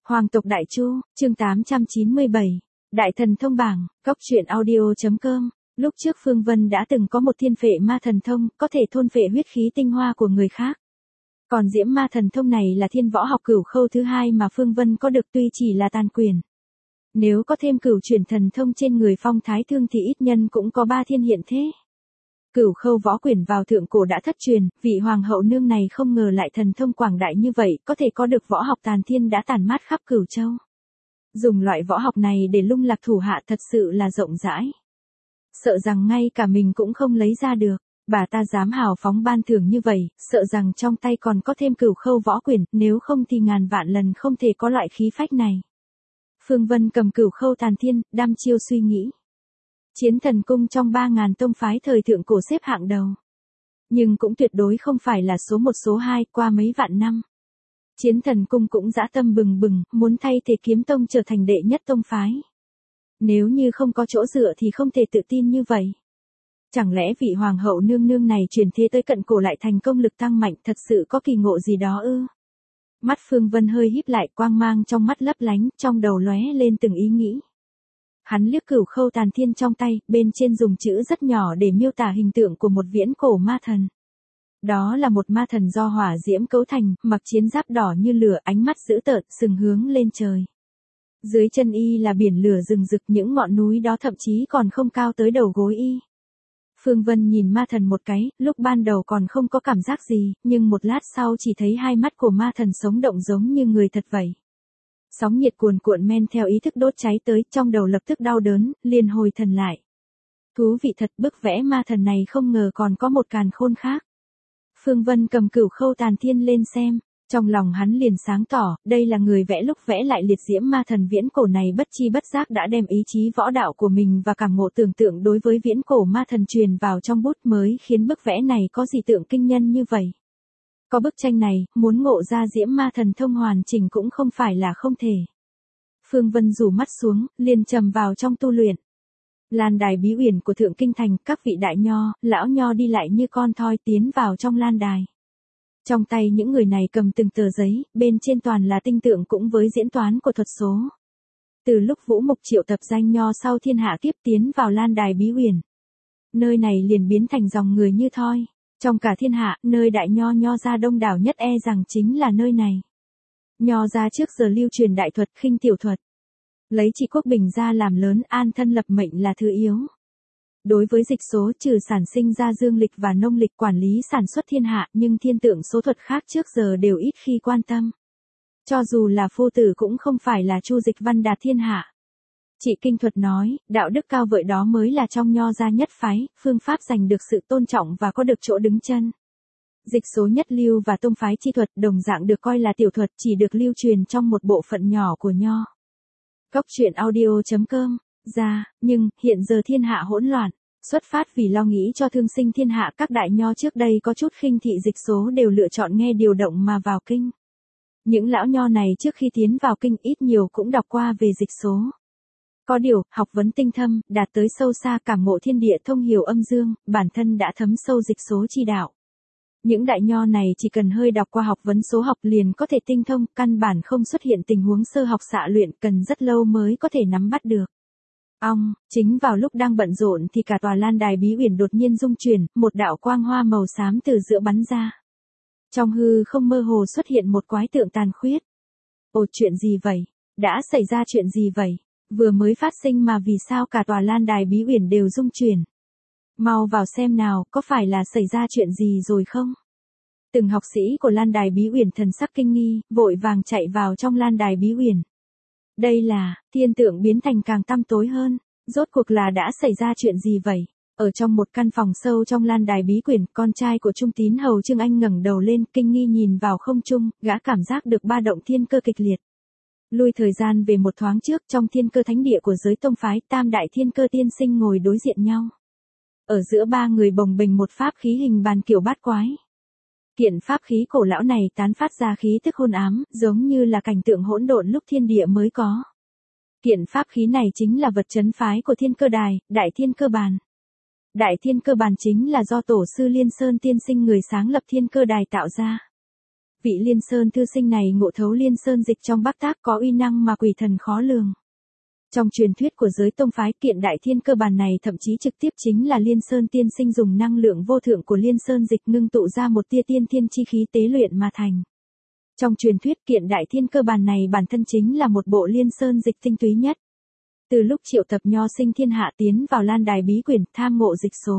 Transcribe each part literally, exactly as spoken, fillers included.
Hoàng tộc Đại Chu, chương tám trăm chín mươi bảy, Đại thần thông bảng, góc truyện audio.com. Lúc trước Phương Vân đã từng có một thiên phệ ma thần thông, có thể thôn phệ huyết khí tinh hoa của người khác. Còn diễm ma thần thông này là thiên võ học cửu khâu thứ hai mà Phương Vân có được, tuy chỉ là tàn quyền. Nếu có thêm cửu chuyển thần thông trên người Phong Thái Thương thì ít nhân cũng có ba thiên hiện thế. Cửu khâu võ quyển vào thượng cổ đã thất truyền, vị hoàng hậu nương này không ngờ lại thần thông quảng đại như vậy, có thể có được võ học tàn thiên đã tản mát khắp cửu châu. Dùng loại võ học này để lung lạc thủ hạ thật sự là rộng rãi. Sợ rằng ngay cả mình cũng không lấy ra được, bà ta dám hào phóng ban thưởng như vậy, sợ rằng trong tay còn có thêm cửu khâu võ quyển, nếu không thì ngàn vạn lần không thể có loại khí phách này. Phương Vân cầm cửu khâu tàn thiên, đăm chiêu suy nghĩ. Chiến thần cung trong ba ngàn tông phái thời thượng cổ xếp hạng đầu. Nhưng cũng tuyệt đối không phải là số một số hai qua mấy vạn năm. Chiến thần cung cũng dã tâm bừng bừng, muốn thay thế kiếm tông trở thành đệ nhất tông phái. Nếu như không có chỗ dựa thì không thể tự tin như vậy. Chẳng lẽ vị hoàng hậu nương nương này truyền thế tới cận cổ lại thành công lực tăng mạnh, thật sự có kỳ ngộ gì đó ư? Mắt Phương Vân hơi híp lại, quang mang trong mắt lấp lánh, trong đầu lóe lên từng ý nghĩ. Hắn liếc cửu khâu tàn thiên trong tay, bên trên dùng chữ rất nhỏ để miêu tả hình tượng của một viễn cổ ma thần. Đó là một ma thần do hỏa diễm cấu thành, mặc chiến giáp đỏ như lửa, ánh mắt dữ tợn, sừng hướng lên trời. Dưới chân y là biển lửa rừng rực, những ngọn núi đó thậm chí còn không cao tới đầu gối y. Phương Vân nhìn ma thần một cái, lúc ban đầu còn không có cảm giác gì, nhưng một lát sau chỉ thấy hai mắt của ma thần sống động giống như người thật vậy. Sóng nhiệt cuồn cuộn men theo ý thức đốt cháy tới, trong đầu lập tức đau đớn, liền hồi thần lại. Thú vị thật, bức vẽ ma thần này không ngờ còn có một càn khôn khác. Phương Vân cầm cửu khâu tàn thiên lên xem, trong lòng hắn liền sáng tỏ, đây là người vẽ lúc vẽ lại liệt diễm ma thần viễn cổ này bất chi bất giác đã đem ý chí võ đạo của mình và cảm ngộ tưởng tượng đối với viễn cổ ma thần truyền vào trong bút mới khiến bức vẽ này có dị tượng kinh nhân như vậy. Có bức tranh này, muốn ngộ ra diễm ma thần thông hoàn chỉnh cũng không phải là không thể. Phương Vân rủ mắt xuống, liền trầm vào trong tu luyện. Lan đài bí uyển của Thượng Kinh Thành, các vị đại nho, lão nho đi lại như con thoi tiến vào trong lan đài. Trong tay những người này cầm từng tờ giấy, bên trên toàn là tinh tượng cũng với diễn toán của thuật số. Từ lúc Vũ Mục triệu tập danh nho sau thiên hạ tiếp tiến vào lan đài bí uyển, nơi này liền biến thành dòng người như thoi. Trong cả thiên hạ, nơi đại nho nho gia đông đảo nhất e rằng chính là nơi này. Nho gia trước giờ lưu truyền đại thuật, khinh tiểu thuật. Lấy trị quốc bình ra làm lớn, an thân lập mệnh là thứ yếu. Đối với dịch số, trừ sản sinh ra dương lịch và nông lịch quản lý sản xuất thiên hạ, nhưng thiên tượng số thuật khác trước giờ đều ít khi quan tâm. Cho dù là phu tử cũng không phải là chu dịch văn đạt thiên hạ. Trị kinh thuật nói, đạo đức cao vợi đó mới là trong nho gia nhất phái, phương pháp giành được sự tôn trọng và có được chỗ đứng chân. Dịch số nhất lưu và tông phái chi thuật đồng dạng được coi là tiểu thuật, chỉ được lưu truyền trong một bộ phận nhỏ của nho. Góc truyện audio.com, ra, nhưng, hiện giờ thiên hạ hỗn loạn, xuất phát vì lo nghĩ cho thương sinh thiên hạ, các đại nho trước đây có chút khinh thị dịch số đều lựa chọn nghe điều động mà vào kinh. Những lão nho này trước khi tiến vào kinh ít nhiều cũng đọc qua về dịch số. Có điều, học vấn tinh thâm, đạt tới sâu xa cảm ngộ thiên địa thông hiểu âm dương, bản thân đã thấm sâu dịch số chi đạo. Những đại nho này chỉ cần hơi đọc qua học vấn số học liền có thể tinh thông, căn bản không xuất hiện tình huống sơ học xạ luyện, cần rất lâu mới có thể nắm bắt được. Ong, chính vào lúc đang bận rộn thì cả tòa lan đài bí uyển đột nhiên rung chuyển, một đạo quang hoa màu xám từ giữa bắn ra. Trong hư không mơ hồ xuất hiện một quái tượng tàn khuyết. Ồ, chuyện gì vậy? Đã xảy ra chuyện gì vậy? Vừa mới phát sinh mà vì sao cả tòa lan đài bí uyển đều rung chuyển? Mau vào xem nào, có phải là xảy ra chuyện gì rồi không? Từng học sĩ của lan đài bí uyển thần sắc kinh nghi, vội vàng chạy vào trong lan đài bí uyển. Đây là, thiên tượng biến thành càng tăm tối hơn, rốt cuộc là đã xảy ra chuyện gì vậy? Ở trong một căn phòng sâu trong lan đài bí quyển, con trai của Trung Tín hầu Trương Anh ngẩng đầu lên, kinh nghi nhìn vào không trung, gã cảm giác được ba động thiên cơ kịch liệt. Lui thời gian về một thoáng trước, trong thiên cơ thánh địa của giới tông phái, tam đại thiên cơ tiên sinh ngồi đối diện nhau. Ở giữa ba người bồng bềnh một pháp khí hình bàn kiểu bát quái. Kiện pháp khí cổ lão này tán phát ra khí tức hôn ám, giống như là cảnh tượng hỗn độn lúc thiên địa mới có. Kiện pháp khí này chính là vật trấn phái của thiên cơ đài, đại thiên cơ bàn. Đại thiên cơ bàn chính là do tổ sư Liên Sơn tiên sinh người sáng lập thiên cơ đài tạo ra. Vị Liên Sơn thư sinh này ngộ thấu Liên Sơn dịch trong Bắc Tác có uy năng mà quỷ thần khó lường. Trong truyền thuyết của giới tông phái, kiện đại thiên cơ bản này thậm chí trực tiếp chính là Liên Sơn tiên sinh dùng năng lượng vô thượng của Liên Sơn dịch ngưng tụ ra một tia tiên thiên chi khí tế luyện mà thành. Trong truyền thuyết, kiện đại thiên cơ bản này bản thân chính là một bộ Liên Sơn dịch tinh túy nhất. Từ lúc triệu tập nho sinh thiên hạ tiến vào Lan Đài bí quyển tham ngộ dịch số,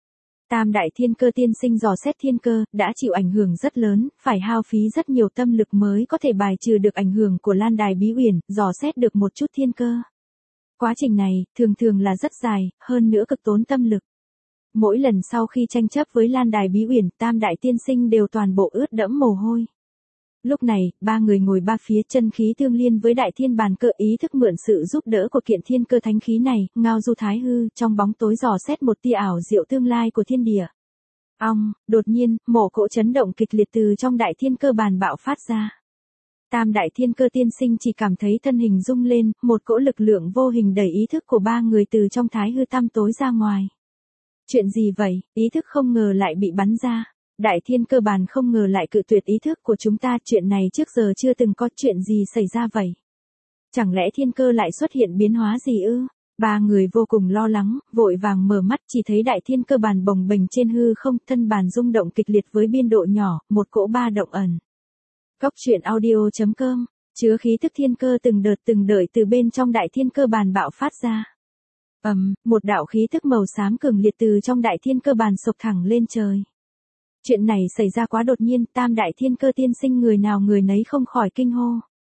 Tam đại thiên cơ tiên sinh dò xét thiên cơ, đã chịu ảnh hưởng rất lớn, phải hao phí rất nhiều tâm lực mới có thể bài trừ được ảnh hưởng của Lan Đài bí uyển, dò xét được một chút thiên cơ. Quá trình này, thường thường là rất dài, hơn nữa cực tốn tâm lực. Mỗi lần sau khi tranh chấp với Lan Đài bí uyển, Tam đại tiên sinh đều toàn bộ ướt đẫm mồ hôi. Lúc này, ba người ngồi ba phía, chân khí tương liên với đại thiên bàn cơ, ý thức mượn sự giúp đỡ của kiện thiên cơ thánh khí này, ngao du thái hư, trong bóng tối dò xét một tia ảo diệu tương lai của thiên địa. Ong, đột nhiên, mổ cỗ chấn động kịch liệt từ trong đại thiên cơ bàn bạo phát ra. Tam đại thiên cơ tiên sinh chỉ cảm thấy thân hình rung lên, một cỗ lực lượng vô hình đẩy ý thức của ba người từ trong thái hư tăm tối ra ngoài. Chuyện gì vậy, ý thức không ngờ lại bị bắn ra. Đại thiên cơ bàn không ngờ lại cự tuyệt ý thức của chúng ta, chuyện này trước giờ chưa từng có, chuyện gì xảy ra vậy? Chẳng lẽ thiên cơ lại xuất hiện biến hóa gì ư? Ba người vô cùng lo lắng, vội vàng mở mắt, chỉ thấy đại thiên cơ bàn bồng bềnh trên hư không, thân bàn rung động kịch liệt với biên độ nhỏ, một cỗ ba động ẩn. Góc truyện audio chấm com, chứa khí tức thiên cơ từng đợt từng đợi từ bên trong đại thiên cơ bàn bạo phát ra. Ầm, um, một đạo khí tức màu xám cường liệt từ trong đại thiên cơ bàn sộc thẳng lên trời. Chuyện này xảy ra quá đột nhiên, Tam đại thiên cơ tiên sinh người nào người nấy không khỏi kinh hô.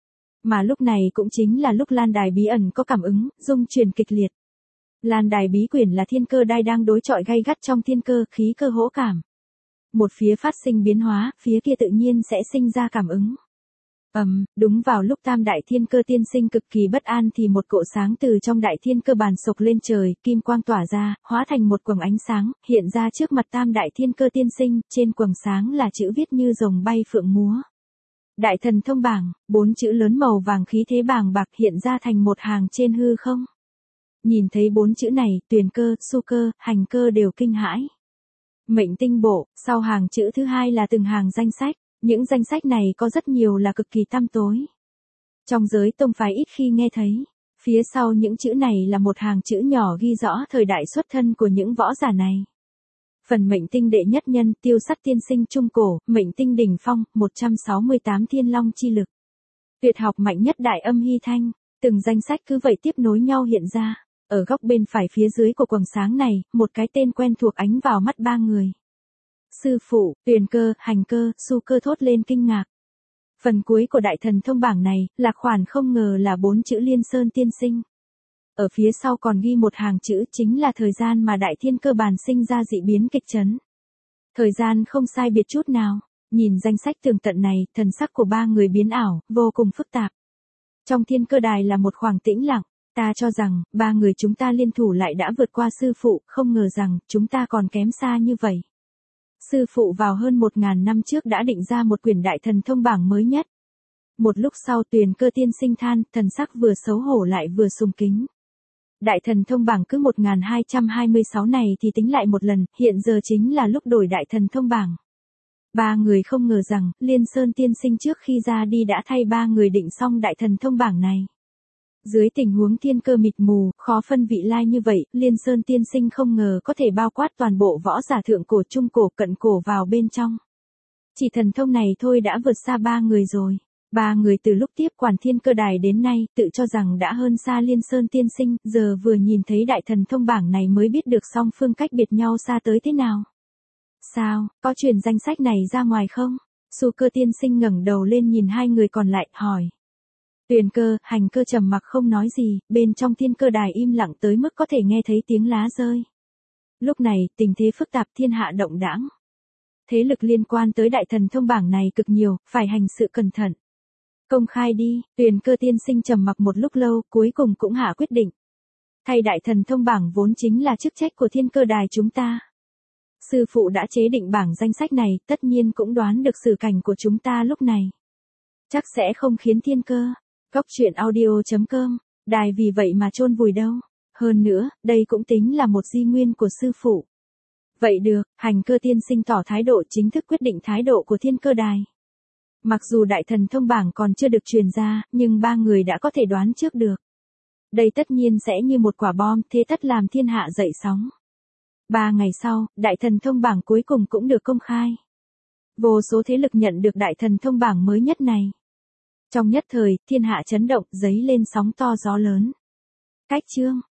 Mà lúc này cũng chính là lúc Lan Đài bí ẩn có cảm ứng, dung truyền kịch liệt. Lan Đài bí quyển là thiên cơ đai đang đối chọi gay gắt trong thiên cơ, khí cơ hỗ cảm. Một phía phát sinh biến hóa, phía kia tự nhiên sẽ sinh ra cảm ứng. Ầm, um, đúng vào lúc Tam đại thiên cơ tiên sinh cực kỳ bất an thì một cỗ sáng từ trong đại thiên cơ bàn sộc lên trời, kim quang tỏa ra, hóa thành một quầng ánh sáng, hiện ra trước mặt Tam đại thiên cơ tiên sinh, trên quầng sáng là chữ viết như rồng bay phượng múa. Đại thần thông bảng, bốn chữ lớn màu vàng khí thế bàng bạc hiện ra thành một hàng trên hư không. Nhìn thấy bốn chữ này, Tuyền cơ, Su cơ, Hành cơ đều kinh hãi. Mệnh tinh bộ, sau hàng chữ thứ hai là từng hàng danh sách. Những danh sách này có rất nhiều là cực kỳ tăm tối. Trong giới tông phái ít khi nghe thấy. Phía sau những chữ này là một hàng chữ nhỏ ghi rõ thời đại xuất thân của những võ giả này. Phần mệnh tinh đệ nhất nhân, Tiêu Sắt tiên sinh trung cổ, mệnh tinh đỉnh phong, một trăm sáu mươi tám thiên long chi lực. Tuyệt học mạnh nhất Đại Âm Hy Thanh, từng danh sách cứ vậy tiếp nối nhau hiện ra. Ở góc bên phải phía dưới của quầng sáng này, một cái tên quen thuộc ánh vào mắt ba người. Sư phụ, Tuyền cơ, Hành cơ, Su cơ thốt lên kinh ngạc. Phần cuối của đại thần thông bảng này, lạc khoản không ngờ là bốn chữ Liên Sơn tiên sinh. Ở phía sau còn ghi một hàng chữ chính là thời gian mà đại thiên cơ bàn sinh ra dị biến kịch chấn. Thời gian không sai biệt chút nào, nhìn danh sách tường tận này, thần sắc của ba người biến ảo, vô cùng phức tạp. Trong thiên cơ đài là một khoảng tĩnh lặng, ta cho rằng, ba người chúng ta liên thủ lại đã vượt qua sư phụ, không ngờ rằng, chúng ta còn kém xa như vậy. Sư phụ vào hơn một ngàn năm trước đã định ra một quyển đại thần thông bảng mới nhất. Một lúc sau Tuyền cơ tiên sinh than, thần sắc vừa xấu hổ lại vừa sùng kính. Đại thần thông bảng cứ một nghìn hai trăm hai mươi sáu này thì tính lại một lần, hiện giờ chính là lúc đổi đại thần thông bảng. Ba người không ngờ rằng, Liên Sơn tiên sinh trước khi ra đi đã thay ba người định xong đại thần thông bảng này. Dưới tình huống thiên cơ mịt mù, khó phân vị lai như vậy, Liên Sơn tiên sinh không ngờ có thể bao quát toàn bộ võ giả thượng cổ trung cổ cận cổ vào bên trong. Chỉ thần thông này thôi đã vượt xa ba người rồi. Ba người từ lúc tiếp quản thiên cơ đài đến nay, tự cho rằng đã hơn xa Liên Sơn tiên sinh, giờ vừa nhìn thấy đại thần thông bảng này mới biết được song phương cách biệt nhau xa tới thế nào. Sao, có truyền danh sách này ra ngoài không? Su cơ tiên sinh ngẩng đầu lên nhìn hai người còn lại, hỏi. Tuyền cơ, Hành cơ trầm mặc không nói gì, bên trong thiên cơ đài im lặng tới mức có thể nghe thấy tiếng lá rơi. Lúc này, tình thế phức tạp, thiên hạ động đãng. Thế lực liên quan tới đại thần thông bảng này cực nhiều, phải hành sự cẩn thận. Công khai đi, Tuyền cơ tiên sinh trầm mặc một lúc lâu, cuối cùng cũng hạ quyết định. Thay đại thần thông bảng vốn chính là chức trách của thiên cơ đài chúng ta. Sư phụ đã chế định bảng danh sách này, tất nhiên cũng đoán được xử cảnh của chúng ta lúc này. Chắc sẽ không khiến thiên cơ. Góc truyện audio chấm com, đài vì vậy mà chôn vùi đâu. Hơn nữa, đây cũng tính là một di nguyên của sư phụ. Vậy được, Hành cơ tiên sinh tỏ thái độ chính thức quyết định thái độ của thiên cơ đài. Mặc dù đại thần thông bảng còn chưa được truyền ra, nhưng ba người đã có thể đoán trước được. Đây tất nhiên sẽ như một quả bom, thế tất làm thiên hạ dậy sóng. Ba ngày sau, đại thần thông bảng cuối cùng cũng được công khai. Vô số thế lực nhận được đại thần thông bảng mới nhất này. Trong nhất thời, thiên hạ chấn động, dấy lên sóng to gió lớn. Cách chương